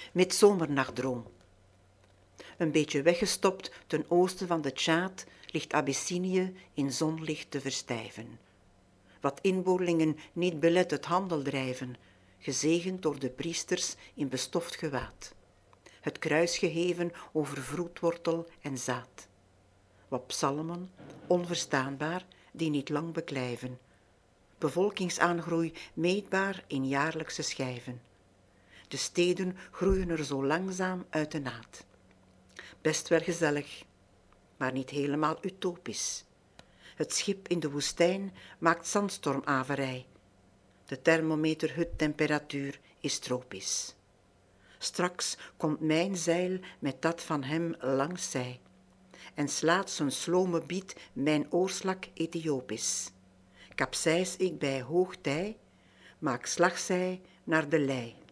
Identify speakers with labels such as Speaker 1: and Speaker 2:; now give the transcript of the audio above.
Speaker 1: midzomernachtdroom. Een beetje weggestopt ten oosten van de Tjaad ligt Abyssinië in zonlicht te verstijven. Wat inboorlingen niet belet het handel drijven, gezegend door de priesters in bestoft gewaad. Het kruis geheven over vroedwortel en zaad. Wat psalmen, onverstaanbaar, die niet lang beklijven. Bevolkingsaangroei meetbaar in jaarlijkse schijven. De steden groeien er zo langzaam uit de naad. Best wel gezellig, maar niet helemaal utopisch. Het schip in de woestijn maakt zandstormaverij. De thermometerhuttemperatuur is tropisch. Straks komt mijn zeil met dat van hem langs zij en slaat zijn slome biet mijn oorslak Ethiopisch. Kapseis ik bij hoogtij, maak slagzij naar de lei.